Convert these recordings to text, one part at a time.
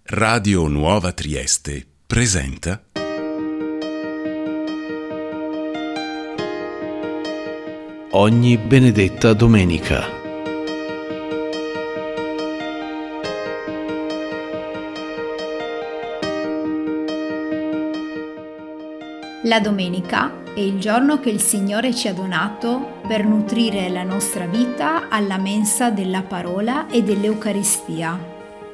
Radio Nuova Trieste presenta Ogni benedetta domenica. La domenica è il giorno che il Signore ci ha donato per nutrire la nostra vita alla mensa della parola e dell'Eucaristia.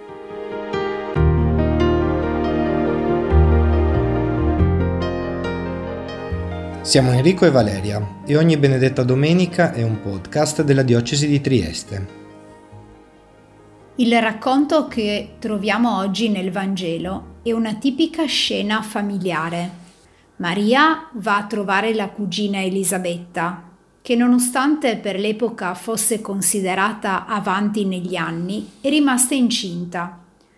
Siamo Enrico e Valeria e ogni benedetta domenica è un podcast della diocesi di Trieste. Il racconto che troviamo oggi nel Vangelo è una tipica scena familiare. Maria va a trovare la cugina Elisabetta, che nonostante per l'epoca fosse considerata avanti negli anni, è rimasta incinta.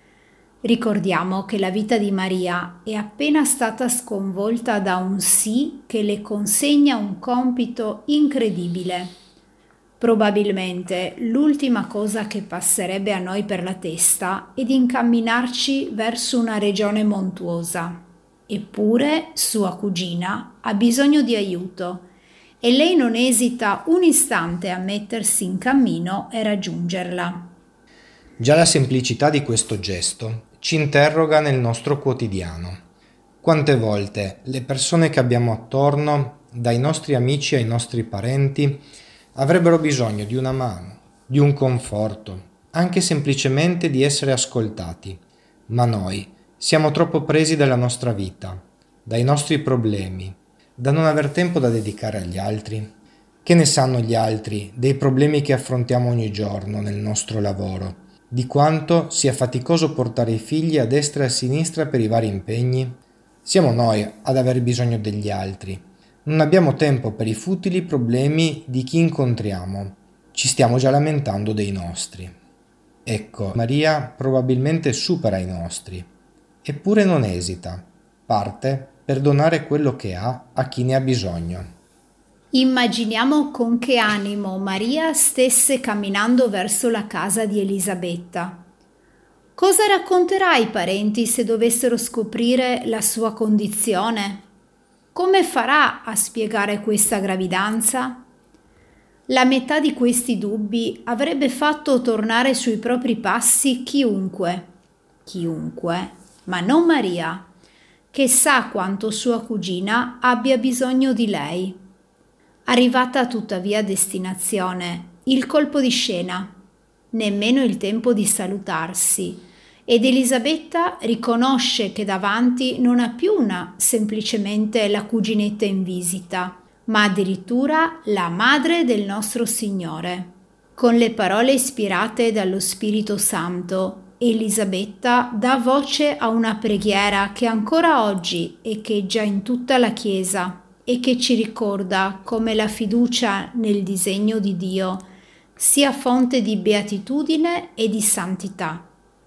Ricordiamo che la vita di Maria è appena stata sconvolta da un sì che le consegna un compito incredibile. Probabilmente l'ultima cosa che passerebbe a noi per la testa è di incamminarci verso una regione montuosa. Eppure sua cugina ha bisogno di aiuto e lei non esita un istante a mettersi in cammino e raggiungerla. Già la semplicità di questo gesto ci interroga nel nostro quotidiano. Quante volte le persone che abbiamo attorno, dai nostri amici ai nostri parenti, avrebbero bisogno di una mano, di un conforto, anche semplicemente di essere ascoltati, ma noi siamo troppo presi dalla nostra vita, dai nostri problemi, da non aver tempo da dedicare agli altri. Che ne sanno gli altri dei problemi che affrontiamo ogni giorno nel nostro lavoro? Di quanto sia faticoso portare i figli a destra e a sinistra per i vari impegni? Siamo noi ad aver bisogno degli altri. Non abbiamo tempo per i futili problemi di chi incontriamo. Ci stiamo già lamentando dei nostri. Ecco, Maria probabilmente supera i nostri. Eppure non esita. Parte per donare quello che ha a chi ne ha bisogno. Immaginiamo con che animo Maria stesse camminando verso la casa di Elisabetta. Cosa racconterà ai parenti se dovessero scoprire la sua condizione? Come farà a spiegare questa gravidanza? La metà di questi dubbi avrebbe fatto tornare sui propri passi chiunque, ma non Maria, che sa quanto sua cugina abbia bisogno di lei. Arrivata tuttavia a destinazione, il colpo di scena, nemmeno il tempo di salutarsi, ed Elisabetta riconosce che davanti non ha più semplicemente la cuginetta in visita, ma addirittura la madre del nostro Signore. Con le parole ispirate dallo Spirito Santo, Elisabetta dà voce a una preghiera che ancora oggi echeggia in tutta la Chiesa e che ci ricorda come la fiducia nel disegno di Dio sia fonte di beatitudine e di santità.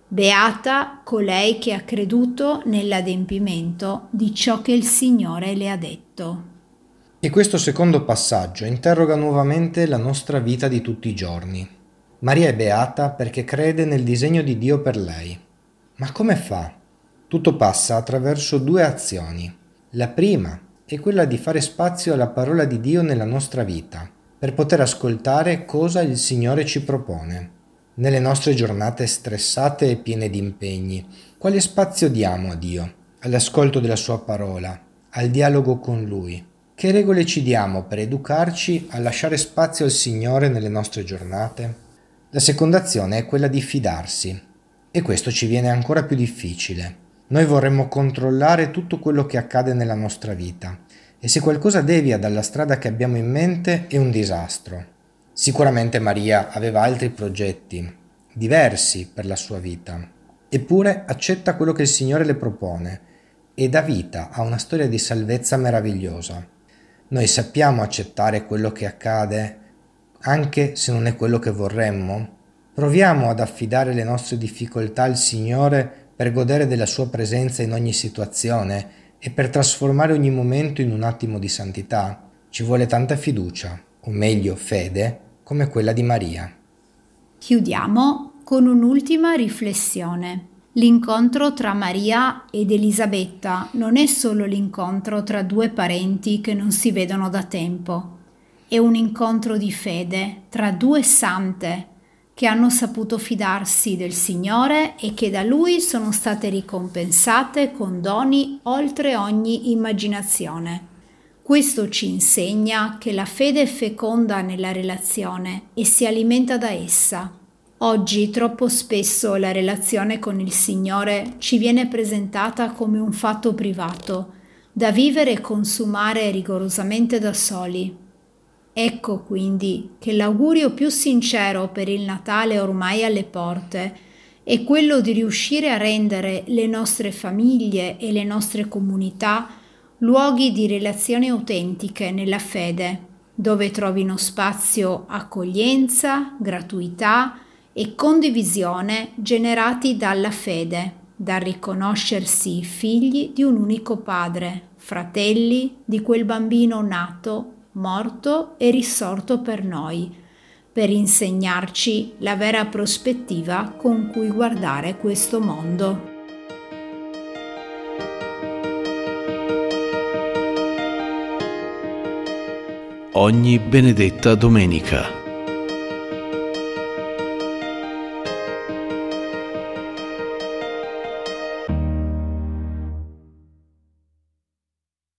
Beata colei che ha creduto nell'adempimento di ciò che il Signore le ha detto. E questo secondo passaggio interroga nuovamente la nostra vita di tutti i giorni. Maria è beata perché crede nel disegno di Dio per lei. Ma come fa? Tutto passa attraverso due azioni. La prima è quella di fare spazio alla parola di Dio nella nostra vita, per poter ascoltare cosa il Signore ci propone. Nelle nostre giornate stressate e piene di impegni, quale spazio diamo a Dio, all'ascolto della sua parola, al dialogo con Lui? Che regole ci diamo per educarci a lasciare spazio al Signore nelle nostre giornate? La seconda azione è quella di fidarsi, e questo ci viene ancora più difficile. Noi vorremmo controllare tutto quello che accade nella nostra vita, e se qualcosa devia dalla strada che abbiamo in mente è un disastro. Sicuramente Maria aveva altri progetti, diversi per la sua vita, eppure accetta quello che il Signore le propone e dà vita a una storia di salvezza meravigliosa. Noi sappiamo accettare quello che accade, anche se non è quello che vorremmo? Proviamo ad affidare le nostre difficoltà al Signore per godere della sua presenza in ogni situazione e per trasformare ogni momento in un attimo di santità. Ci vuole tanta fiducia, o meglio fede, come quella di Maria. Chiudiamo con un'ultima riflessione. L'incontro tra Maria ed Elisabetta non è solo l'incontro tra due parenti che non si vedono da tempo, è un incontro di fede tra due sante che hanno saputo fidarsi del Signore e che da Lui sono state ricompensate con doni oltre ogni immaginazione. Questo ci insegna che la fede è feconda nella relazione e si alimenta da essa. Oggi troppo spesso la relazione con il Signore ci viene presentata come un fatto privato, da vivere e consumare rigorosamente da soli. Ecco quindi che l'augurio più sincero per il Natale ormai alle porte è quello di riuscire a rendere le nostre famiglie e le nostre comunità luoghi di relazioni autentiche nella fede, dove trovino spazio accoglienza, gratuità e condivisione generati dalla fede, dal riconoscersi figli di un unico Padre, fratelli di quel bambino nato, morto e risorto per noi, per insegnarci la vera prospettiva con cui guardare questo mondo. Ogni benedetta domenica.